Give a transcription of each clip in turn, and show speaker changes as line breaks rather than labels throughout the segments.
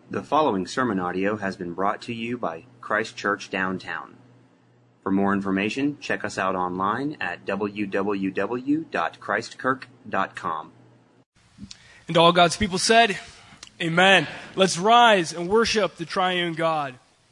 The following sermon audio has been brought to you by Christ Church Downtown. For more information, check us out online at www.christkirk.com.
And all God's people said, Amen. Let's rise and worship the triune God.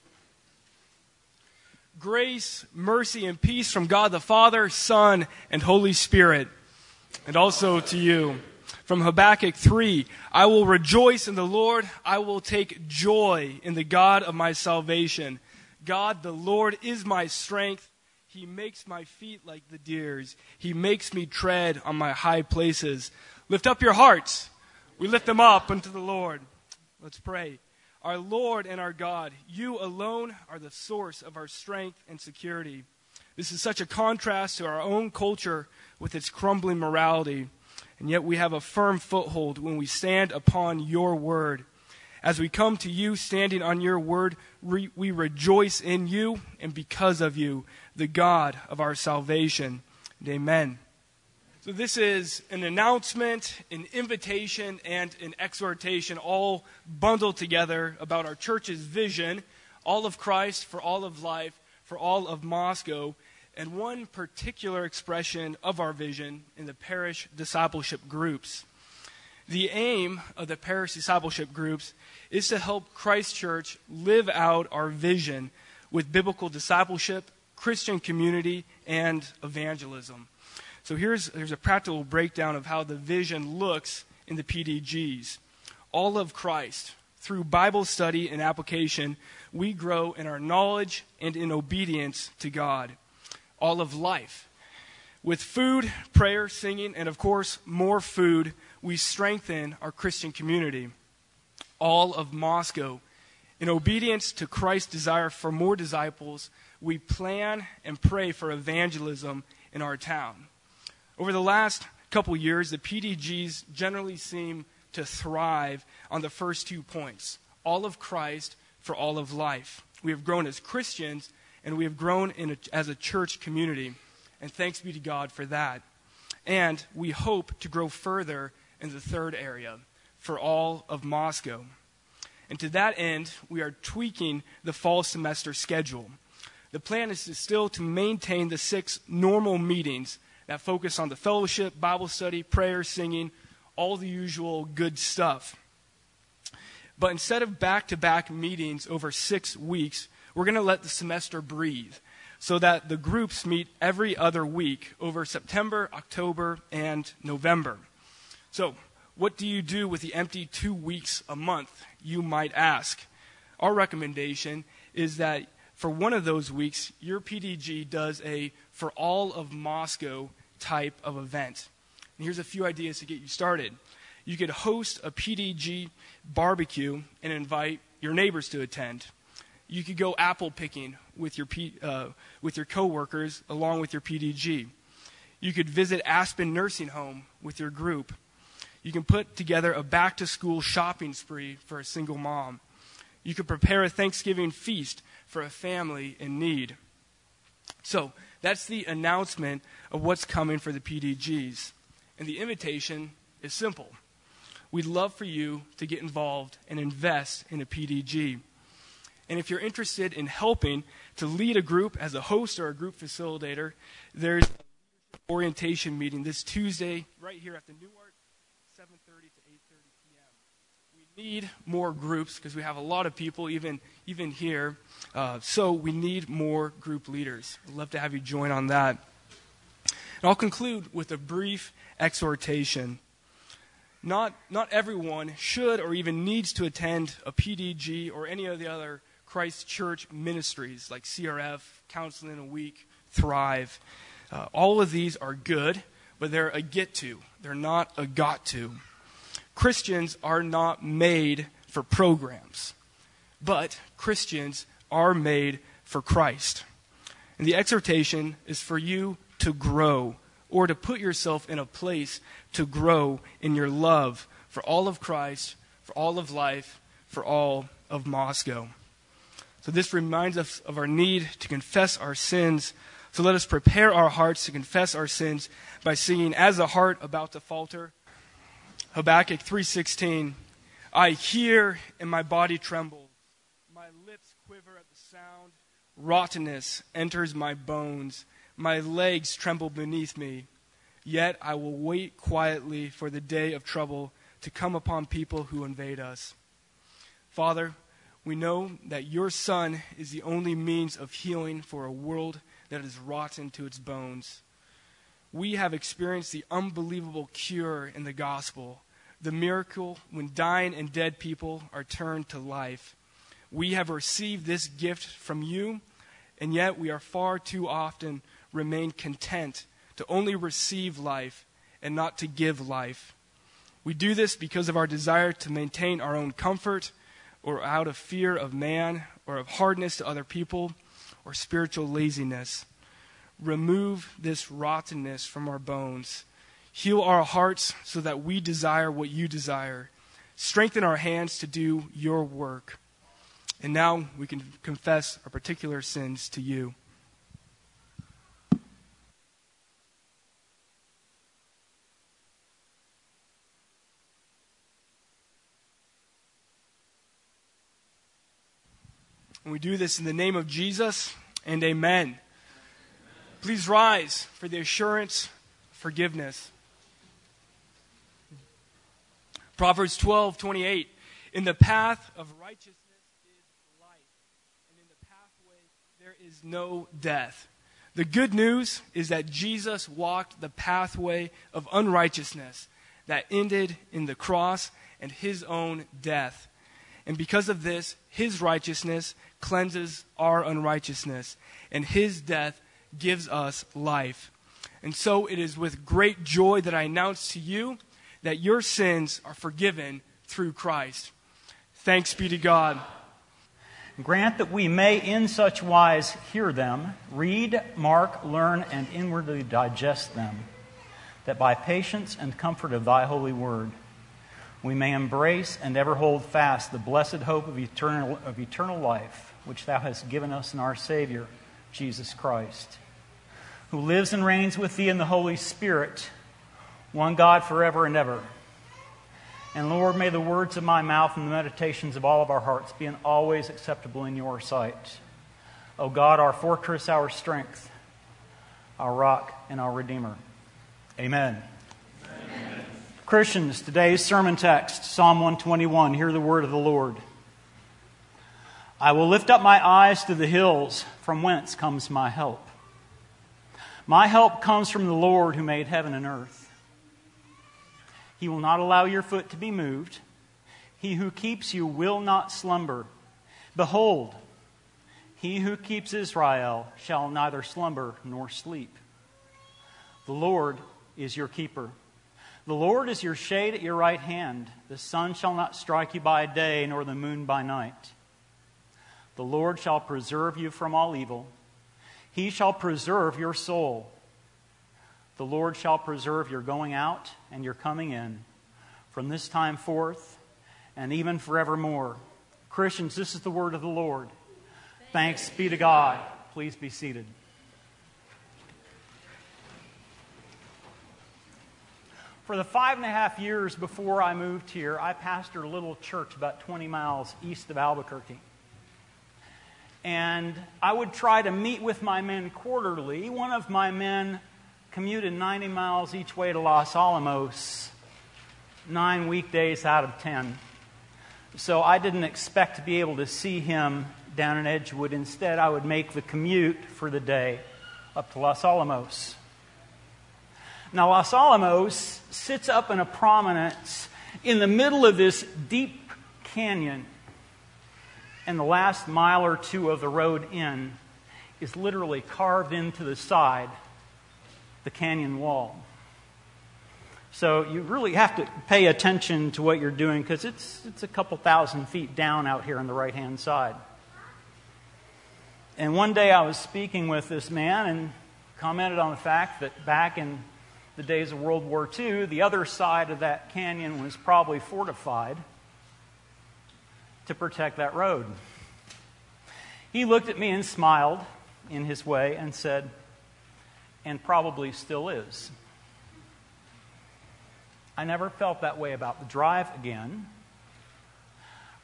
Grace, mercy, and peace from God the Father, Son, and Holy Spirit, and also to you. From Habakkuk 3, I will rejoice in the Lord, I will take joy in the God of my salvation. God, the Lord, is my strength. He makes my feet like the deer's. He makes me tread on my high places. Lift up your hearts. We lift them up unto the Lord. Let's pray. Our Lord and our God, you alone are the source of our strength and security. This is such a contrast to our own culture with its crumbling morality. And yet we have a firm foothold when we stand upon your word. As we come to you standing on your word, we rejoice in you and because of you, the God of our salvation. And amen. So this is an announcement, an invitation, and an exhortation all bundled together about our church's vision, all of Christ for all of life, for all of Moscow, and one particular expression of our vision in the parish discipleship groups. The aim of the parish discipleship groups is to help Christ Church live out our vision with biblical discipleship, Christian community, and evangelism. So there's a practical breakdown of how the vision looks in the PDGs. All of Christ. Through Bible study and application, we grow in our knowledge and in obedience to God. All of life. With food, prayer, singing, and of course, more food, we strengthen our Christian community. All of Moscow. In obedience to Christ's desire for more disciples, we plan and pray for evangelism in our town. Over the last couple years, the PDGs generally seem to thrive on the first 2 points. All of Christ for all of life. We have grown as Christians, and we have grown as a church community. And thanks be to God for that. And we hope to grow further in the third area, for all of Moscow. And to that end, we are tweaking the fall semester schedule. The plan is still to maintain the 6 normal meetings that focus on the fellowship, Bible study, prayer, singing, all the usual good stuff. But instead of back-to-back meetings over 6 weeks, we're going to let the semester breathe so that the groups meet every other week over September, October, and November. So, what do you do with the empty 2 weeks a month, you might ask? Our recommendation is that for one of those weeks, your PDG does a for all of Moscow type of event. And here's a few ideas to get you started. You could host a PDG barbecue and invite your neighbors to attend. You could go apple picking with your coworkers along with your PDG. You could visit Aspen Nursing Home with your group. You can put together a back-to-school shopping spree for a single mom. You could prepare a Thanksgiving feast for a family in need. So that's the announcement of what's coming for the PDGs. And the invitation is simple. We'd love for you to get involved and invest in a PDG. And if you're interested in helping to lead a group as a host or a group facilitator, there's an orientation meeting this Tuesday right here at the Newark, 7:30 to 8:30 p.m. We need more groups because we have a lot of people, even here. So we need more group leaders. I'd love to have you join on that. And I'll conclude with a brief exhortation. Not everyone should or even needs to attend a PDG or any of the other Christ Church ministries like CRF, Counseling in a Week, Thrive. All of these are good, but they're a get to. They're not a got to. Christians are not made for programs, but Christians are made for Christ. And the exhortation is for you to grow or to put yourself in a place to grow in your love for all of Christ, for all of life, for all of Moscow. So this reminds us of our need to confess our sins. So let us prepare our hearts to confess our sins by singing, As the Heart About to Falter, Habakkuk 3:16. I hear and my body trembles. My lips quiver at the sound. Rottenness enters my bones. My legs tremble beneath me. Yet I will wait quietly for the day of trouble to come upon people who invade us. Father, we know that your Son is the only means of healing for a world that is rotten to its bones. We have experienced the unbelievable cure in the gospel, the miracle when dying and dead people are turned to life. We have received this gift from you, and yet we are far too often remain content to only receive life and not to give life. We do this because of our desire to maintain our own comfort, or out of fear of man, or of hardness to other people, or spiritual laziness. Remove this rottenness from our bones. Heal our hearts so that we desire what you desire. Strengthen our hands to do your work. And now we can confess our particular sins to you. And we do this in the name of Jesus, and amen. Please rise for the assurance of forgiveness. Proverbs 12:28. In the path of righteousness is life, and in the pathway there is no death. The good news is that Jesus walked the pathway of unrighteousness that ended in the cross and his own death. And because of this, his righteousness cleanses our unrighteousness, and his death gives us life. And so it is with great joy that I announce to you that your sins are forgiven through Christ. Thanks be to God.
Grant that we may in such wise hear them, read, mark, learn, and inwardly digest them, that by patience and comfort of thy holy word we may embrace and ever hold fast the blessed hope of eternal life, which thou hast given us in our Savior, Jesus Christ, who lives and reigns with thee in the Holy Spirit, one God forever and ever. And Lord, may the words of my mouth and the meditations of all of our hearts be always acceptable in your sight. O God, our fortress, our strength, our rock, and our Redeemer. Amen. Amen. Christians, today's sermon text, Psalm 121, hear the word of the Lord. I will lift up my eyes to the hills, from whence comes my help. My help comes from the Lord who made heaven and earth. He will not allow your foot to be moved. He who keeps you will not slumber. Behold, he who keeps Israel shall neither slumber nor sleep. The Lord is your keeper. The Lord is your shade at your right hand. The sun shall not strike you by day, nor the moon by night. The Lord shall preserve you from all evil. He shall preserve your soul. The Lord shall preserve your going out and your coming in from this time forth and even forevermore. Christians, this is the word of the Lord. Thanks be to God. Please be seated. For the 5.5 years before I moved here, I pastored a little church about 20 miles east of Albuquerque. And I would try to meet with my men quarterly. One of my men commuted 90 miles each way to Los Alamos, 9 weekdays out of 10. So I didn't expect to be able to see him down in Edgewood. Instead, I would make the commute for the day up to Los Alamos. Now, Los Alamos sits up in a prominence in the middle of this deep canyon. And the last mile or two of the road in is literally carved into the side, the canyon wall. So you really have to pay attention to what you're doing because it's a couple thousand feet down out here on the right-hand side. And one day I was speaking with this man and commented on the fact that back in the days of World War II, the other side of that canyon was probably fortified to protect that road. He looked at me and smiled in his way and said, and probably still is. I never felt that way about the drive again,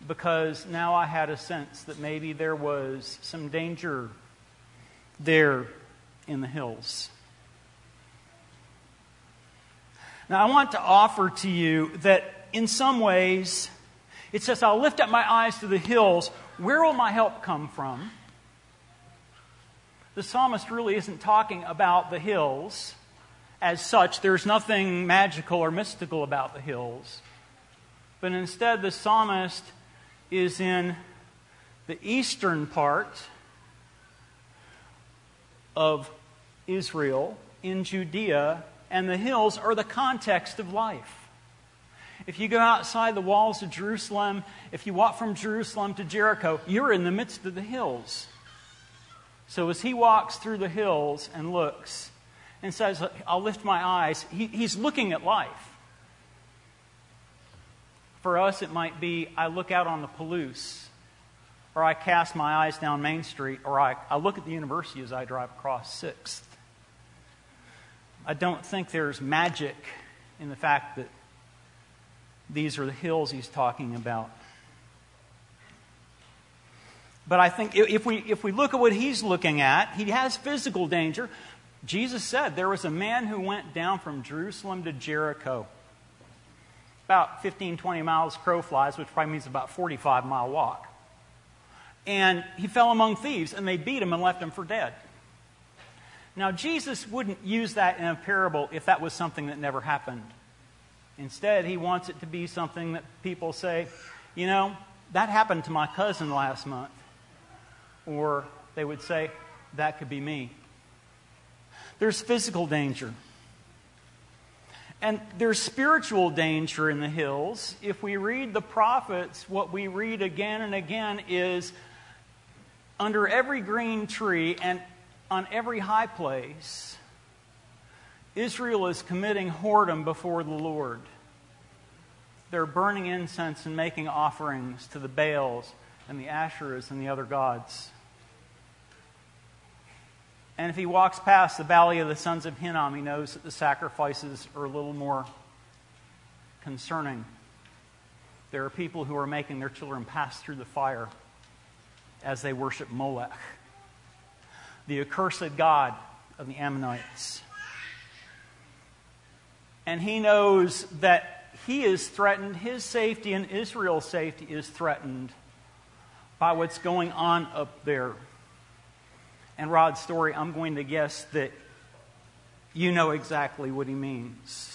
because now I had a sense that maybe there was some danger there in the hills. Now, I want to offer to you that in some ways, it says, I'll lift up my eyes to the hills. Where will my help come from? The psalmist really isn't talking about the hills as such. There's nothing magical or mystical about the hills. But instead, the psalmist is in the eastern part of Israel, in Judea, and the hills are the context of life. If you go outside the walls of Jerusalem, if you walk from Jerusalem to Jericho, you're in the midst of the hills. So as he walks through the hills and looks and says, I'll lift my eyes, he's looking at life. For us, it might be, I look out on the Palouse, or I cast my eyes down Main Street, or I look at the university as I drive across 6th. I don't think there's magic in the fact that these are the hills he's talking about. But I think if we look at what he's looking at, he has physical danger. Jesus said there was a man who went down from Jerusalem to Jericho. About 15, 20 miles crow flies, which probably means about a 45-mile walk. And he fell among thieves, and they beat him and left him for dead. Now, Jesus wouldn't use that in a parable if that was something that never happened. Instead, he wants it to be something that people say, you know, that happened to my cousin last month. Or they would say, that could be me. There's physical danger. And there's spiritual danger in the hills. If we read the prophets, what we read again and again is, under every green tree and on every high place, Israel is committing whoredom before the Lord. They're burning incense and making offerings to the Baals and the Asherahs and the other gods. And if he walks past the valley of the sons of Hinnom, he knows that the sacrifices are a little more concerning. There are people who are making their children pass through the fire as they worship Molech, the accursed god of the Ammonites. And he knows that he is threatened, his safety and Israel's safety is threatened by what's going on up there. And Rod's story, I'm going to guess that you know exactly what he means.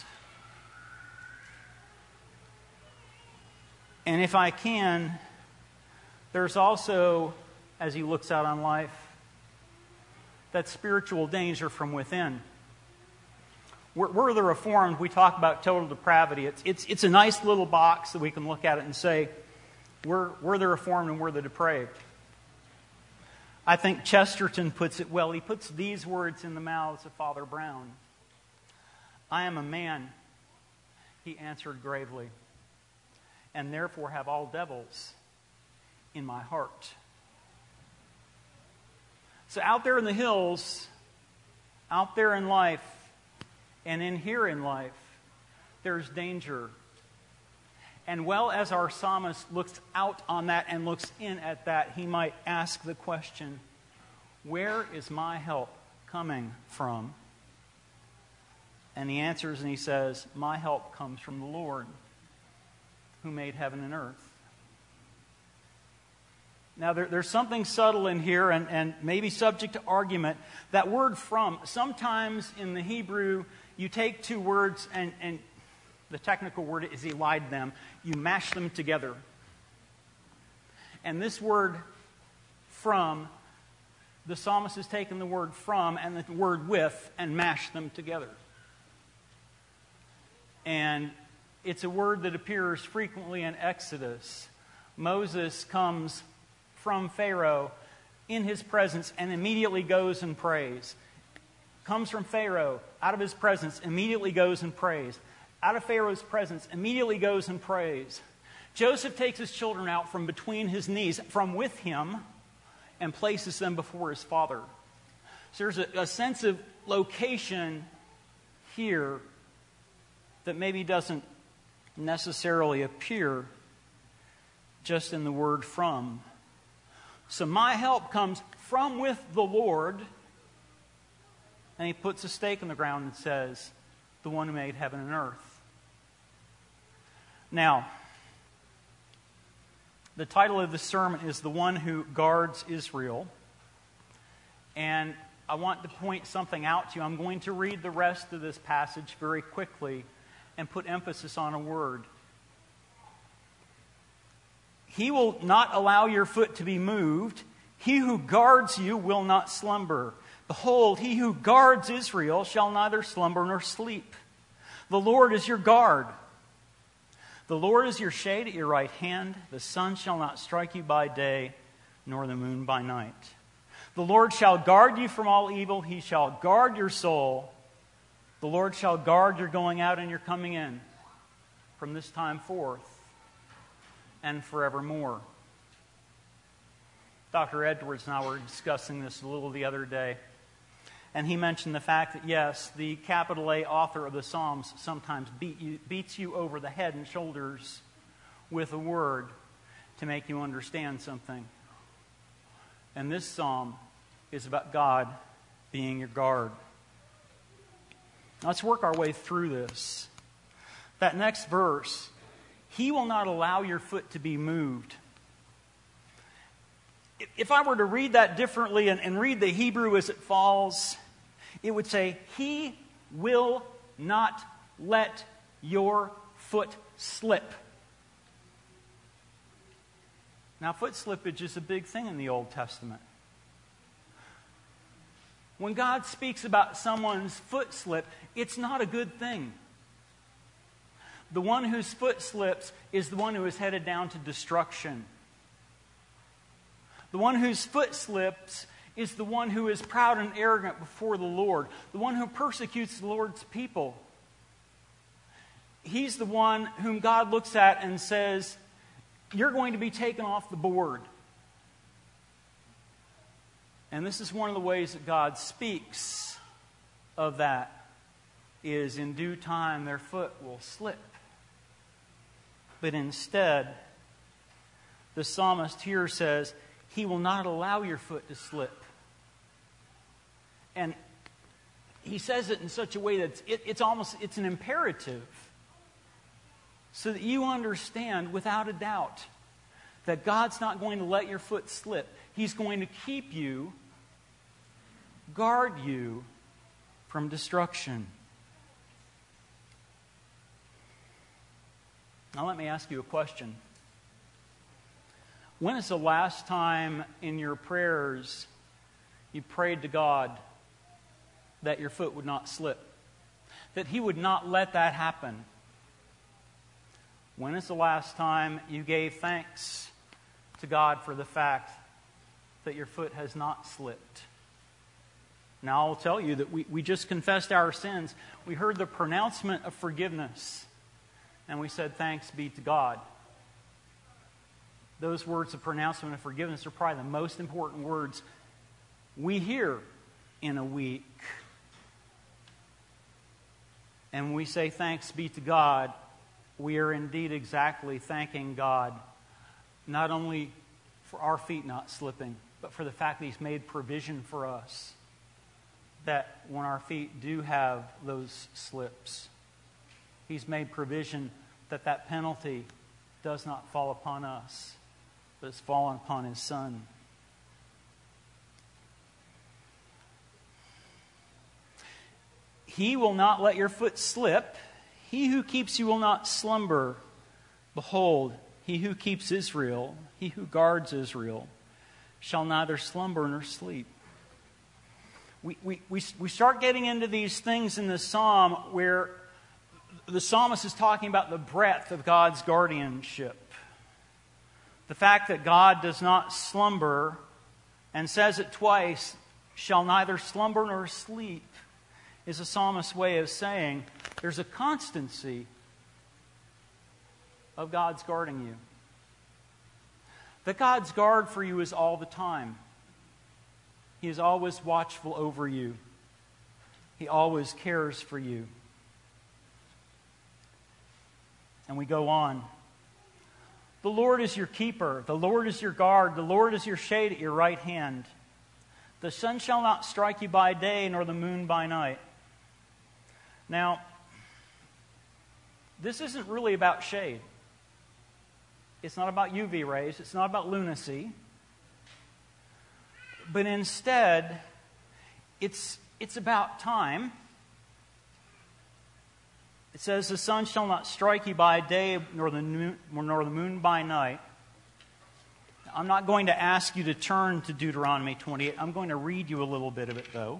And if I can, there's also, as he looks out on life, that spiritual danger from within. We're the Reformed. We talk about total depravity. It's a nice little box that we can look at it and say, we're the Reformed and we're the depraved. I think Chesterton puts it well. He puts these words in the mouths of Father Brown. I am a man, he answered gravely, and therefore have all devils in my heart. So out there in the hills, out there in life, and in here in life, there's danger. And well, as our psalmist looks out on that and looks in at that, he might ask the question, where is my help coming from? And he answers and he says, my help comes from the Lord, who made heaven and earth. Now, there's something subtle in here and maybe subject to argument. That word from, sometimes in the Hebrew, you take two words and the technical word is elide them. You mash them together. And this word from, the psalmist has taken the word from and the word with and mashed them together. And it's a word that appears frequently in Exodus. Moses comes from Pharaoh in his presence and immediately goes and prays. Comes from Pharaoh, out of his presence, immediately goes and prays. Out of Pharaoh's presence, immediately goes and prays. Joseph takes his children out from between his knees, from with him, and places them before his father. So there's a sense of location here that maybe doesn't necessarily appear just in the word from. So my help comes from with the Lord. And he puts a stake in the ground and says, the one who made heaven and earth. Now, the title of the sermon is The One Who Guards Israel. And I want to point something out to you. I'm going to read the rest of this passage very quickly and put emphasis on a word. He will not allow your foot to be moved. He who guards you will not slumber. Behold, he who guards Israel shall neither slumber nor sleep. The Lord is your guard. The Lord is your shade at your right hand. The sun shall not strike you by day, nor the moon by night. The Lord shall guard you from all evil. He shall guard your soul. The Lord shall guard your going out and your coming in from this time forth and forevermore. Dr. Edwards and I were discussing this a little the other day. And he mentioned the fact that, yes, the capital A author of the Psalms sometimes beats you over the head and shoulders with a word to make you understand something. And this psalm is about God being your guard. Let's work our way through this. That next verse, he will not allow your foot to be moved. If I were to read that differently and read the Hebrew as it falls, it would say, he will not let your foot slip. Now, foot slippage is a big thing in the Old Testament. When God speaks about someone's foot slip, it's not a good thing. The one whose foot slips is the one who is headed down to destruction. The one whose foot slips is the one who is proud and arrogant before the Lord. The one who persecutes the Lord's people. He's the one whom God looks at and says, you're going to be taken off the board. And this is one of the ways that God speaks of that, is in due time their foot will slip. But instead, the psalmist here says, he will not allow your foot to slip. And he says it in such a way that it's an imperative. So that you understand without a doubt that God's not going to let your foot slip. He's going to keep you, guard you from destruction. Now let me ask you a question. When is the last time in your prayers you prayed to God that your foot would not slip? That He would not let that happen? When is the last time you gave thanks to God for the fact that your foot has not slipped? Now I'll tell you that we just confessed our sins. We heard the pronouncement of forgiveness. And we said, thanks be to God. Those words of pronouncement of forgiveness are probably the most important words we hear in a week. And when we say thanks be to God, we are indeed exactly thanking God, not only for our feet not slipping, but for the fact that He's made provision for us, that when our feet do have those slips, He's made provision that that penalty does not fall upon us, but has fallen upon His Son. He will not let your foot slip. He who keeps you will not slumber. Behold, he who keeps Israel, he who guards Israel, shall neither slumber nor sleep. We start getting into these things in the psalm where the psalmist is talking about the breadth of God's guardianship. The fact that God does not slumber, and says it twice, shall neither slumber nor sleep, is a psalmist's way of saying there's a constancy of God's guarding you. That God's guard for you is all the time. He is always watchful over you. He always cares for you. The Lord is your keeper. The Lord is your guard. The Lord is your shade at your right hand. The sun shall not strike you by day, nor the moon by night. Now, this isn't really about shade. It's not about UV rays. It's not about lunacy. But instead, it's about time. It says, the sun shall not strike you by day, nor the moon by night. I'm not going to ask you to turn to Deuteronomy 28. I'm going to read you a little bit of it, though.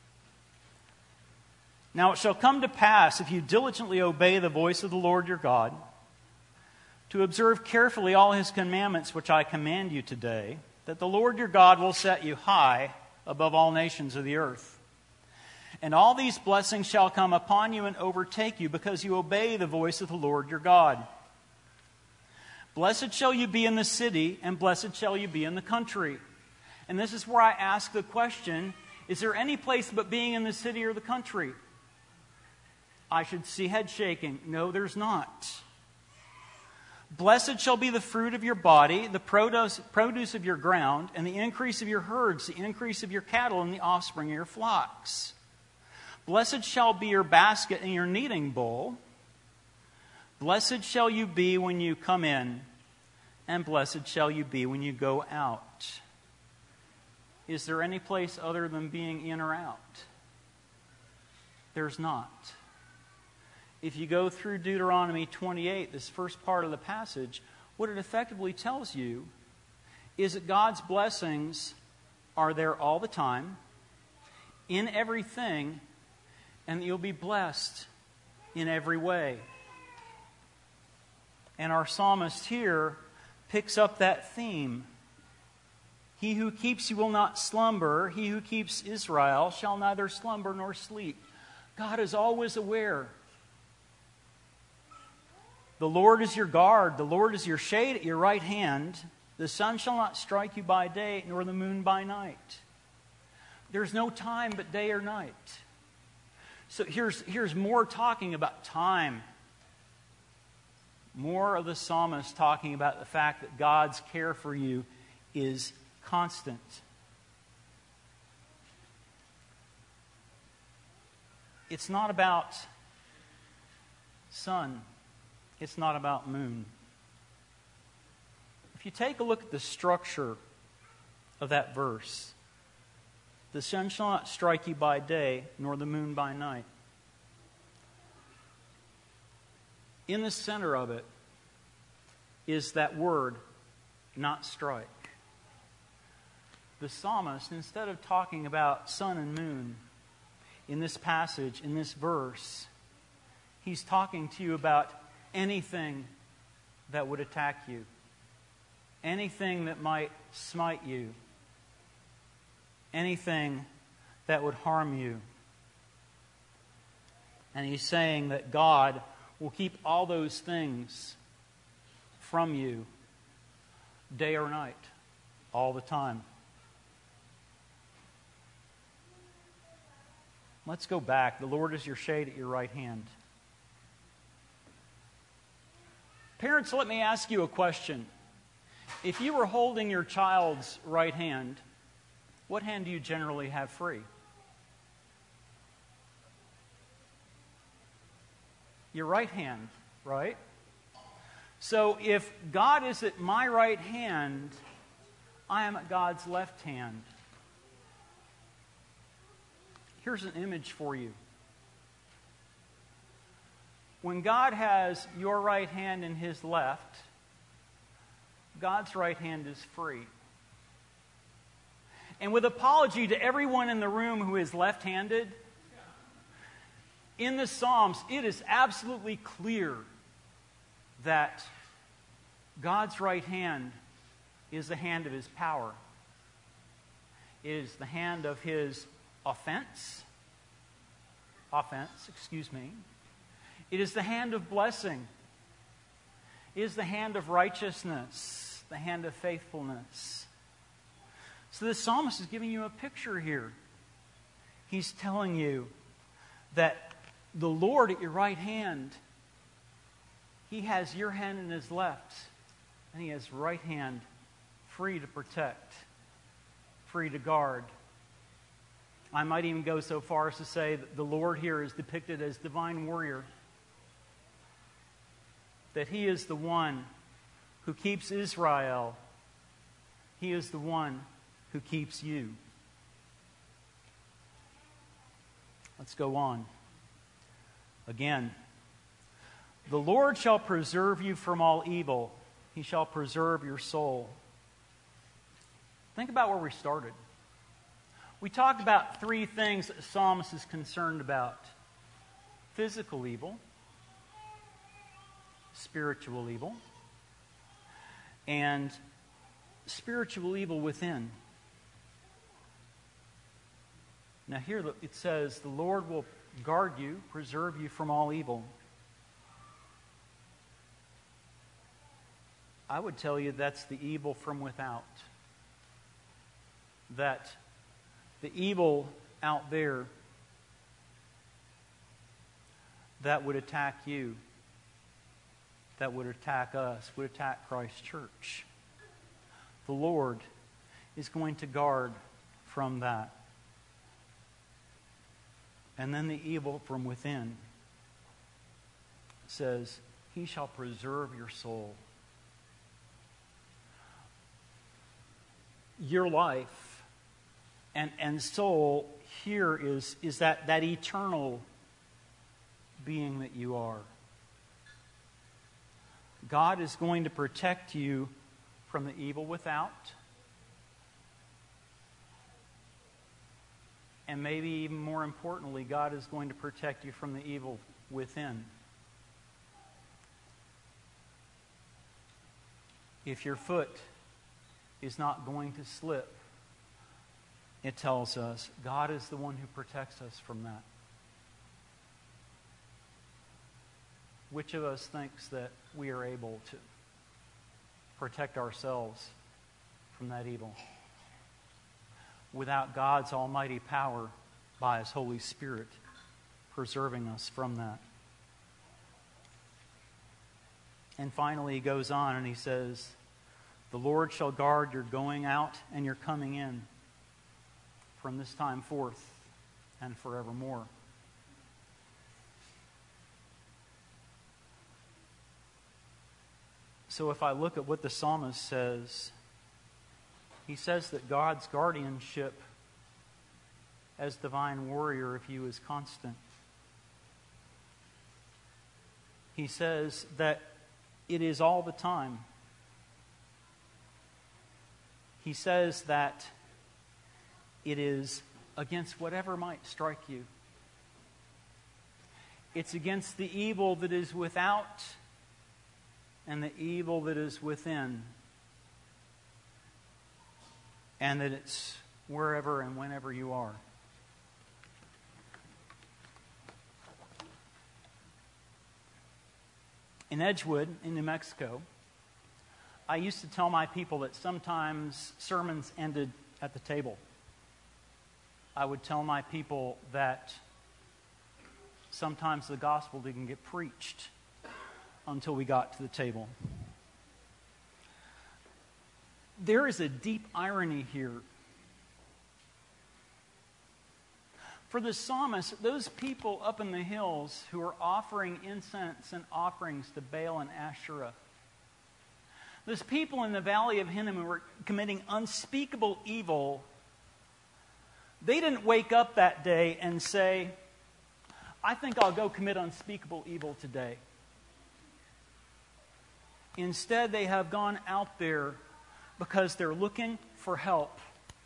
Now it shall come to pass, if you diligently obey the voice of the Lord your God, to observe carefully all his commandments which I command you today, that the Lord your God will set you high above all nations of the earth. And all these blessings shall come upon you and overtake you, because you obey the voice of the Lord your God. Blessed shall you be in the city, and blessed shall you be in the country. And this is where I ask the question, is there any place but being in the city or the country? I should see head shaking. No, there's not. Blessed shall be the fruit of your body, the produce of your ground, and the increase of your herds, the increase of your cattle, and the offspring of your flocks. Blessed shall be your basket and your kneading bowl. Blessed shall you be when you come in, and blessed shall you be when you go out. Is there any place other than being in or out? There's not. If you go through Deuteronomy 28, this first part of the passage, what it effectively tells you is that God's blessings are there all the time, in everything, and that you'll be blessed in every way. And our psalmist here picks up that theme. He who keeps you will not slumber. He who keeps Israel shall neither slumber nor sleep. God is always aware. The Lord is your guard. The Lord is your shade at your right hand. The sun shall not strike you by day, nor the moon by night. There's no time but day or night. So here's more talking about time. More of the psalmist talking about the fact that God's care for you is constant. It's not about sun. It's not about moon. If you take a look at the structure of that verse, the sun shall not strike you by day, nor the moon by night. In the center of it is that word, not strike. The psalmist, instead of talking about sun and moon in this passage, in this verse, he's talking to you about anything that would attack you, anything that might smite you, anything that would harm you. And he's saying that God will keep all those things from you day or night, all the time. Let's go back. The Lord is your shade at your right hand. Parents, let me ask you a question. If you were holding your child's right hand, what hand do you generally have free? Your right hand, right? So if God is at my right hand, I am at God's left hand. Here's an image for you. When God has your right hand in His left, God's right hand is free. And with apology to everyone in the room who is left-handed, in the Psalms, it is absolutely clear that God's right hand is the hand of His power. It is the hand of His offense. It is the hand of blessing. It is the hand of righteousness, the hand of faithfulness. So the psalmist is giving you a picture here. He's telling you that the Lord at your right hand, He has your hand in His left. and He has right hand free to protect, free to guard. I might even go so far as to say that the Lord here is depicted as divine warrior. That He is the one who keeps Israel. He is the one who keeps you. Let's go on. Again, the Lord shall preserve you from all evil. He shall preserve your soul. Think about where we started. We talked about three things that the psalmist is concerned about: physical evil, spiritual evil, and spiritual evil within. Now here it says, the Lord will guard you, preserve you from all evil. I would tell you that's the evil from without. That the evil out there that would attack you, that would attack us, would attack Christ Church. The Lord is going to guard from that. And then the evil from within says, He shall preserve your soul. Your life and soul here is that eternal being that you are. God is going to protect you from the evil without, and maybe even more importantly, God is going to protect you from the evil within. If your foot is not going to slip, it tells us God is the one who protects us from that. Which of us thinks that we are able to protect ourselves from that evil without God's almighty power by His Holy Spirit preserving us from that? And finally he goes on and he says, the Lord shall guard your going out and your coming in from this time forth and forevermore. So if I look at what the psalmist says, he says that God's guardianship as divine warrior of you is constant. He says that it is all the time. He says that it is against whatever might strike you. It's against the evil that is without and the evil that is within. And that it's wherever and whenever you are. In Edgewood, in New Mexico, I used to tell my people that sometimes sermons ended at the table. I would tell my people that sometimes the gospel didn't get preached until we got to the table. There is a deep irony here. For the psalmist, those people up in the hills who are offering incense and offerings to Baal and Asherah, those people in the valley of Hinnom who were committing unspeakable evil, they didn't wake up that day and say, I think I'll go commit unspeakable evil today. Instead, they have gone out there because they're looking for help.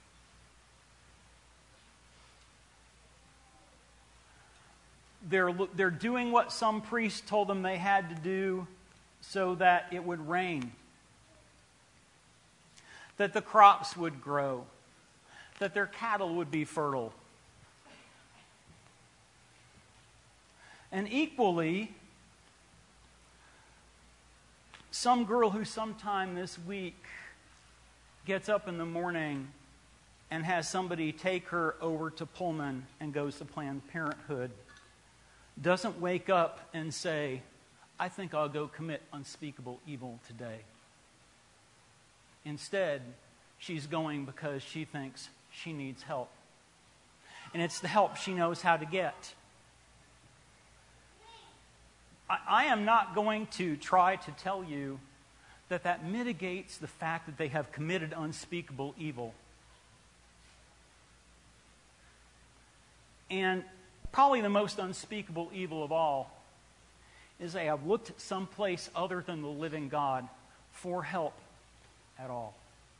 They're doing what some priest told them they had to do so that it would rain, that the crops would grow, that their cattle would be fertile. And equally, some girl who sometime this week gets up in the morning and has somebody take her over to Pullman and goes to Planned Parenthood doesn't wake up and say, I think I'll go commit unspeakable evil today. Instead, she's going because she thinks she needs help. And it's the help she knows how to get. I am not going to try to tell you that mitigates the fact that they have committed unspeakable evil. And probably the most unspeakable evil of all is they have looked someplace other than the living God for help at all.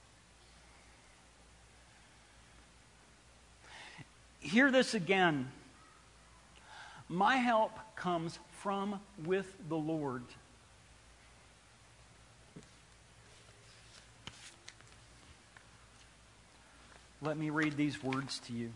Hear this again. My help comes from with the Lord. Let me read these words to you.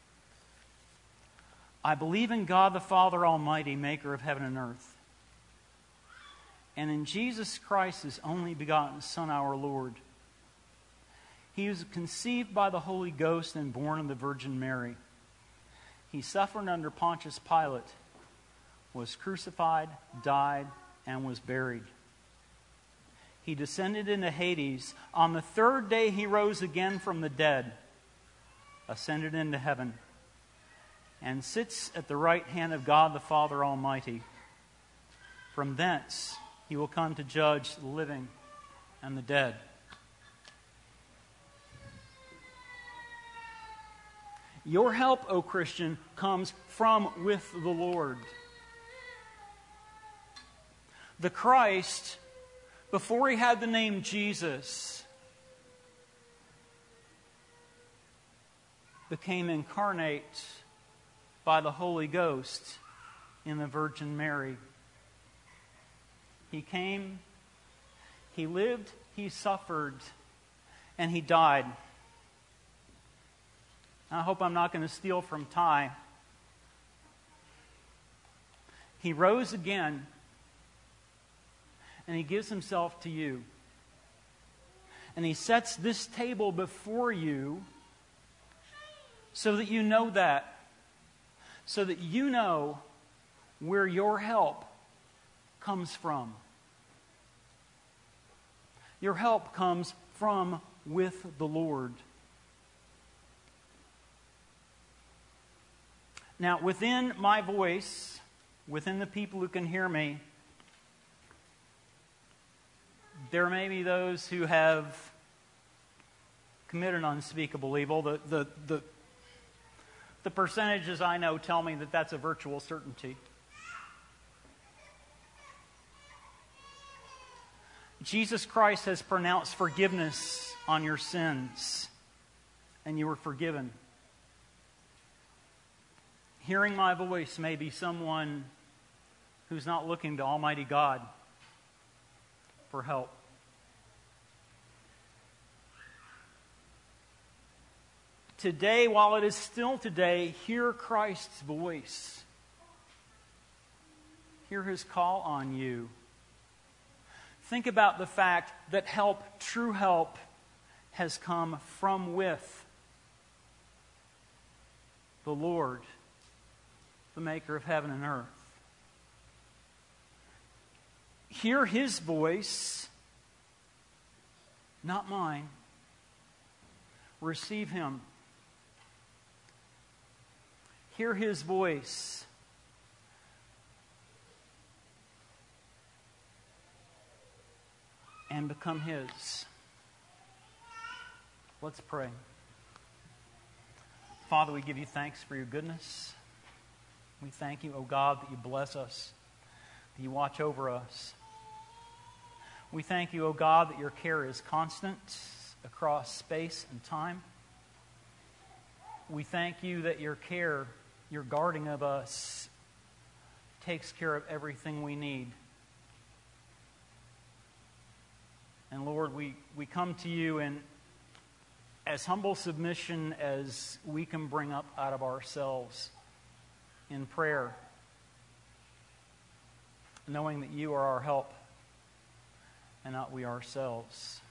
I believe in God the Father Almighty, maker of heaven and earth, and in Jesus Christ, His only begotten Son, our Lord. He was conceived by the Holy Ghost and born of the Virgin Mary. He suffered under Pontius Pilate, was crucified, died, and was buried. He descended into Hades. On the third day He rose again from the dead, ascended into heaven, and sits at the right hand of God the Father Almighty. From thence He will come to judge the living and the dead. Your help, O Christian, comes from with the Lord. The Christ, before He had the name Jesus, became incarnate by the Holy Ghost in the Virgin Mary. He came, He lived, He suffered, and He died. I hope I'm not going to steal from Ty. He rose again, and He gives Himself to you. And He sets this table before you so that you know that. So that you know where your help comes from. Your help comes from with the Lord. Now, within my voice, within the people who can hear me, there may be those who have committed unspeakable evil. The percentages I know tell me that that's a virtual certainty. Jesus Christ has pronounced forgiveness on your sins, and you were forgiven. Hearing my voice may be someone who's not looking to Almighty God for help. Today, while it is still today, hear Christ's voice. Hear His call on you. Think about the fact that help, true help, has come from with the Lord, the maker of heaven and earth. Hear His voice, not mine. Receive Him. Hear His voice. And become His. Let's pray. Father, we give You thanks for Your goodness. We thank You, O God, that You bless us, that You watch over us. We thank You, O God, that Your care is constant across space and time. We thank You that Your care, Your guarding of us, takes care of everything we need. And Lord, we come to You in as humble submission as we can bring up out of ourselves in prayer, knowing that You are our help and not we ourselves.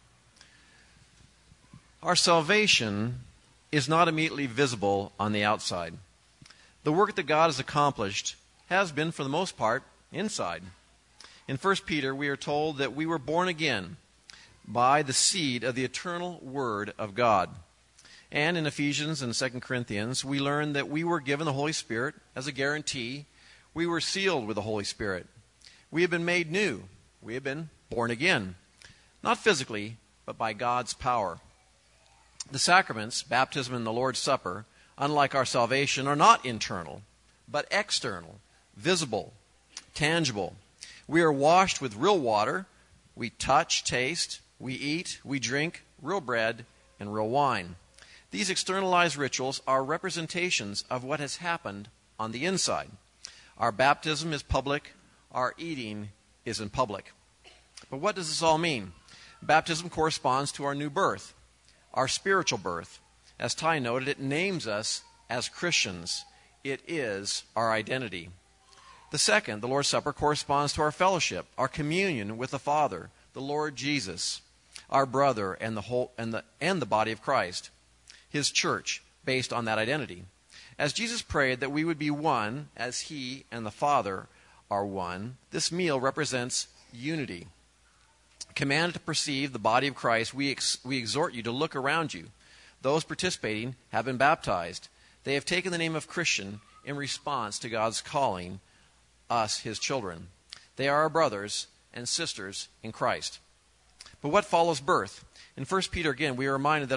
Our salvation is not immediately visible on the outside. The work that God has accomplished has been, for the most part, inside. In 1 Peter, we are told that we were born again, by the seed of the eternal Word of God. And in Ephesians and 2 Corinthians, we learn that we were given the Holy Spirit as a guarantee. We were sealed with the Holy Spirit. We have been made new. We have been born again. Not physically, but by God's power. The sacraments, baptism and the Lord's Supper, unlike our salvation, are not internal, but external, visible, tangible. We are washed with real water. We touch, taste, we eat, we drink real bread and real wine. These externalized rituals are representations of what has happened on the inside. Our baptism is public. Our eating is in public. But what does this all mean? Baptism corresponds to our new birth, our spiritual birth. As Ty noted, it names us as Christians. It is our identity. The second, the Lord's Supper, corresponds to our fellowship, our communion with the Father, the Lord Jesus, our brother, and the body of Christ, His church, based on that identity. As Jesus prayed that we would be one as He and the Father are one, this meal represents unity. Commanded to perceive the body of Christ, we exhort you to look around you. Those participating have been baptized. They have taken the name of Christian in response to God's calling us His children. They are our brothers and sisters in Christ. But what follows birth? In 1 Peter again, we are reminded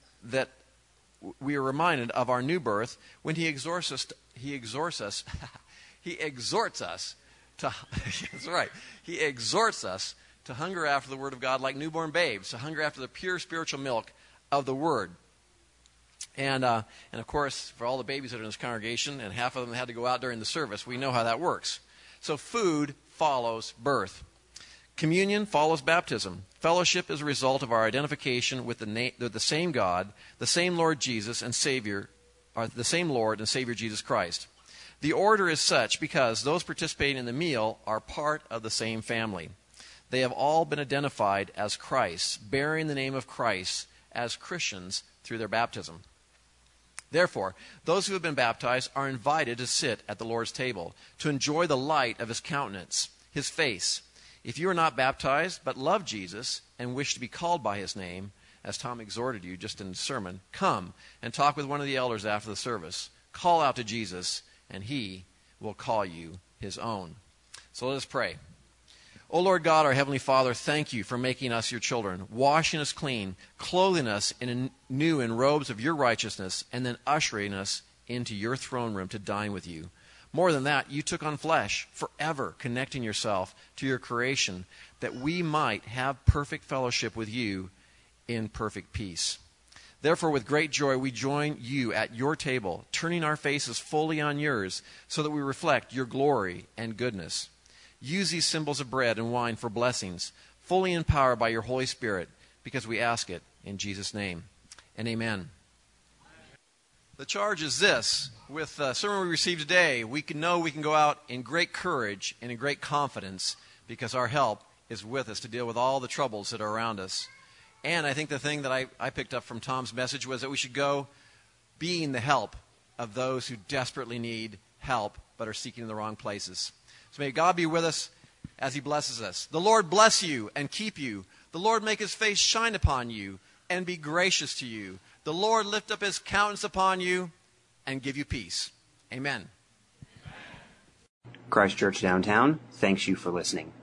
of our new birth when he exhorts us to hunger after the Word of God like newborn babes, to hunger after the pure spiritual milk of the Word. And of course, for all the babies that are in this congregation, and half of them had to go out during the service, we know how that works. So food follows birth. Communion follows baptism. Fellowship is a result of our identification with the same God, the same Lord Jesus and Savior, or the same Lord and Savior Jesus Christ. The order is such because those participating in the meal are part of the same family. They have all been identified as Christ, bearing the name of Christ as Christians through their baptism. Therefore, those who have been baptized are invited to sit at the Lord's table, to enjoy the light of His countenance, His face. If you are not baptized, but love Jesus and wish to be called by His name, as Tom exhorted you just in the sermon, come and talk with one of the elders after the service. Call out to Jesus, and He will call you His own. So let us pray. O Lord God, our Heavenly Father, thank you for making us your children, washing us clean, clothing us new in robes of your righteousness, and then ushering us into your throne room to dine with you. More than that, you took on flesh, forever connecting yourself to your creation, that we might have perfect fellowship with you in perfect peace. Therefore, with great joy, we join you at your table, turning our faces fully on yours, so that we reflect your glory and goodness. Use these symbols of bread and wine for blessings, fully empowered by your Holy Spirit, because we ask it in Jesus' name. And amen. The charge is this. With the sermon we received today, we can go out in great courage and in great confidence because our help is with us to deal with all the troubles that are around us. And I think the thing that I picked up from Tom's message was that we should go being the help of those who desperately need help but are seeking in the wrong places. So may God be with us as He blesses us. The Lord bless you and keep you. The Lord make His face shine upon you and be gracious to you. The Lord lift up His countenance upon you and give you peace. Amen.
Christ Church Downtown thanks you for listening.